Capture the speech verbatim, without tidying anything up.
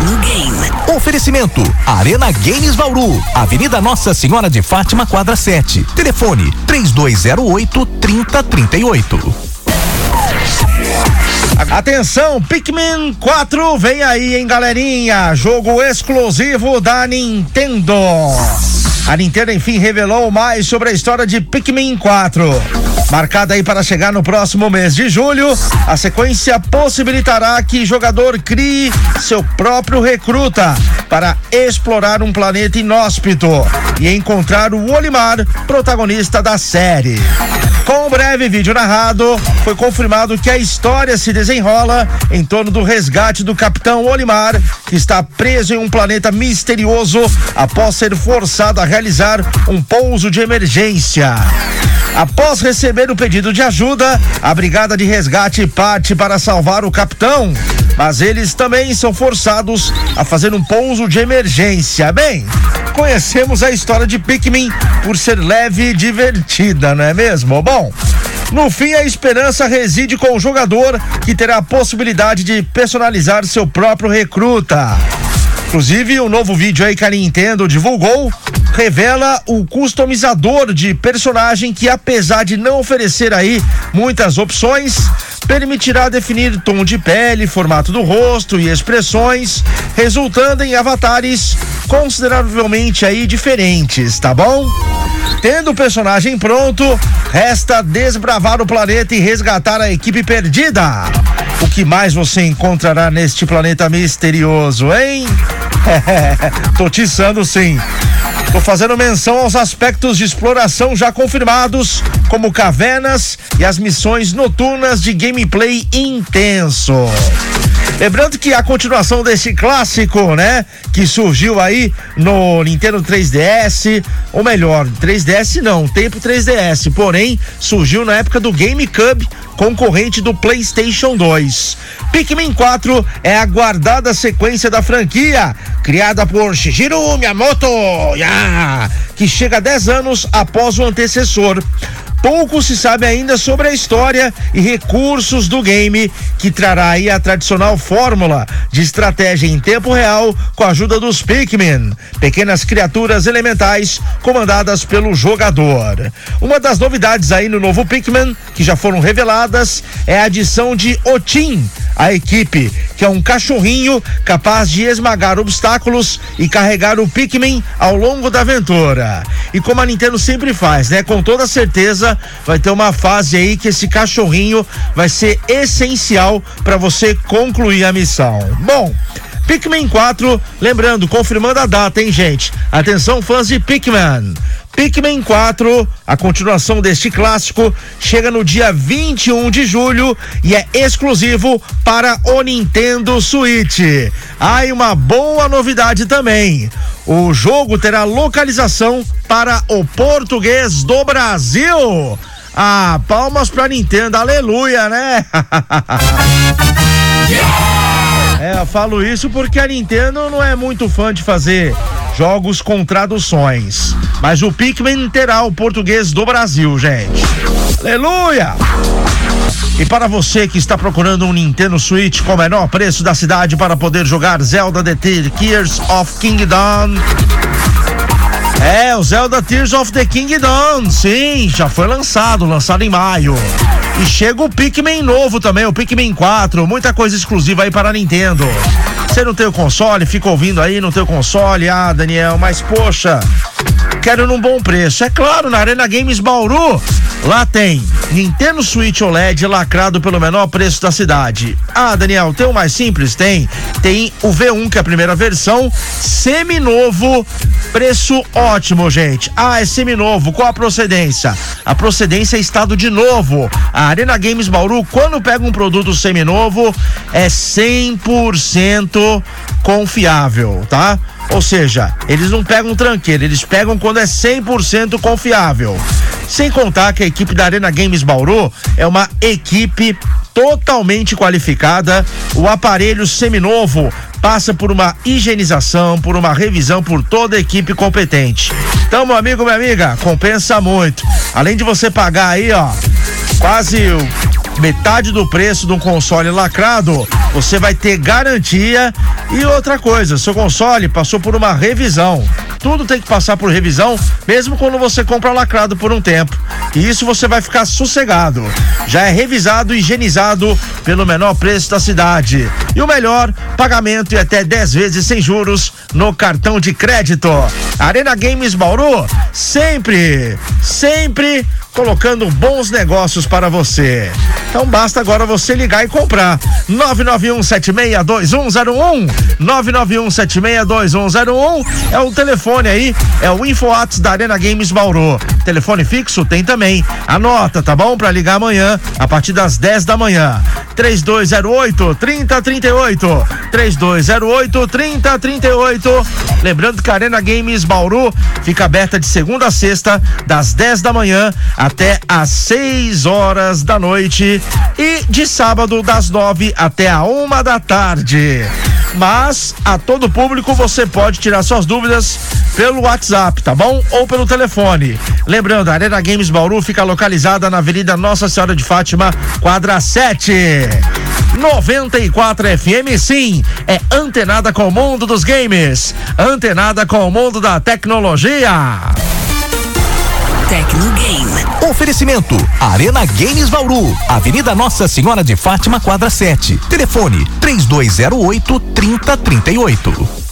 no game. Oferecimento Arena Games Bauru, Avenida Nossa Senhora de Fátima, quadra sete. Telefone três dois zero oito, trinta, trinta e oito. Atenção, Pikmin quatro vem aí, hein, galerinha? Jogo exclusivo da Nintendo. A Nintendo, enfim, revelou mais sobre a história de Pikmin quatro. Marcada aí para chegar no próximo mês de julho, a sequência possibilitará que o jogador crie seu próprio recruta para explorar um planeta inóspito e encontrar o Olimar, protagonista da série. Com um breve vídeo narrado, foi confirmado que a história se desenrola em torno do resgate do Capitão Olimar, que está preso em um planeta misterioso após ser forçado a realizar um pouso de emergência. Após receber o pedido de ajuda, a brigada de resgate parte para salvar o capitão, mas eles também são forçados a fazer um pouso de emergência. Bem, conhecemos a história de Pikmin por ser leve e divertida, não é mesmo? Bom, no fim, a esperança reside com o jogador, que terá a possibilidade de personalizar seu próprio recruta. Inclusive, o novo vídeo aí que a Nintendo divulgou revela o customizador de personagem que, apesar de não oferecer aí muitas opções, permitirá definir tom de pele, formato do rosto e expressões, resultando em avatares consideravelmente aí diferentes, tá bom? Tendo o personagem pronto, resta desbravar o planeta e resgatar a equipe perdida. O que mais você encontrará neste planeta misterioso, hein? Tô tiçando sim. Tô fazendo menção aos aspectos de exploração já confirmados, como cavernas e as missões noturnas de gameplay intenso. Lembrando que a continuação desse clássico, né, que surgiu aí no Nintendo três D S, ou melhor, três D S não, tempo três D S, porém surgiu na época do GameCube, concorrente do PlayStation dois. Pikmin quatro é a aguardada sequência da franquia, criada por Shigeru Miyamoto, yeah, que chega a dez anos após o antecessor. Pouco se sabe ainda sobre a história e recursos do game, que trará aí a tradicional fórmula de estratégia em tempo real com a ajuda dos Pikmin, pequenas criaturas elementais comandadas pelo jogador. Uma das novidades aí no novo Pikmin, que já foram reveladas, é a adição de Otin, a equipe, que é um cachorrinho capaz de esmagar obstáculos e carregar o Pikmin ao longo da aventura. E como a Nintendo sempre faz, né? Com toda certeza vai ter uma fase aí que esse cachorrinho vai ser essencial para você concluir a missão. Bom, Pikmin quatro, lembrando, confirmando a data, hein, gente? Atenção, fãs de Pikmin. Pikmin quatro, a continuação deste clássico, chega no dia vinte e um de julho e é exclusivo para o Nintendo Switch. Ah, e uma boa novidade também: o jogo terá localização para o português do Brasil. Ah, palmas pra Nintendo, aleluia, né? É, eu falo isso porque a Nintendo não é muito fã de fazer jogos com traduções, mas o Pikmin terá o português do Brasil, gente. Aleluia! E para você que está procurando um Nintendo Switch com o menor preço da cidade para poder jogar Zelda The Tears of Kingdom, é, o Zelda Tears of the Kingdom, sim, já foi lançado, lançado em maio. E chega o Pikmin novo também, o Pikmin quatro, muita coisa exclusiva aí para a Nintendo. Você não tem o console, fica ouvindo aí, não tem o console, ah, Daniel, mas poxa, quero num bom preço. É claro, na Arena Games Bauru, lá tem Nintendo Switch O L E D lacrado pelo menor preço da cidade. Ah, Daniel, tem o mais simples? Tem. Tem o V um, que é a primeira versão, seminovo, preço ótimo, gente. Ah, é seminovo, qual a procedência? A procedência é estado de novo. A Arena Games Bauru, quando pega um produto seminovo, é cem por cento confiável, tá? Ou seja, eles não pegam tranqueira, eles pegam quando é cem por cento confiável. Sem contar que a equipe da Arena Games Bauru é uma equipe totalmente qualificada. O aparelho seminovo passa por uma higienização, por uma revisão por toda a equipe competente. Então, meu amigo, minha amiga, compensa muito. Além de você pagar aí, ó, quase metade do preço de um console lacrado, você vai ter garantia. E outra coisa, seu console passou por uma revisão. Tudo tem que passar por revisão, mesmo quando você compra lacrado por um tempo. E isso você vai ficar sossegado. Já é revisado e higienizado pelo menor preço da cidade. E o melhor, pagamento e até dez vezes sem juros no cartão de crédito. Arena Games Bauru, sempre, sempre colocando bons negócios para você. Então basta agora você ligar e comprar. nove nove um sete seis dois um zero um, nove nove um sete seis dois um zero um é o telefone aí, é o InfoWhats da Arena Games Bauru. Telefone fixo tem também. Anota, tá bom? Para ligar amanhã a partir das dez da manhã. três dois zero oito, três zero três oito, três dois zero oito, três zero três oito. Lembrando que a Arena Games Bauru fica aberta de segunda a sexta, das dez da manhã até às seis horas da noite e de sábado das nove até a uma da tarde. Mas a todo público você pode tirar suas dúvidas pelo WhatsApp, tá bom? Ou pelo telefone. Lembrando, a Arena Games Bauru fica localizada na Avenida Nossa Senhora de Fátima, quadra sete. noventa e quatro F M, sim, é antenada com o mundo dos games, antenada com o mundo da tecnologia. Tecnogame. Oferecimento: Arena Games Bauru, Avenida Nossa Senhora de Fátima, quadra sete. Telefone: três dois zero oito, três zero três oito.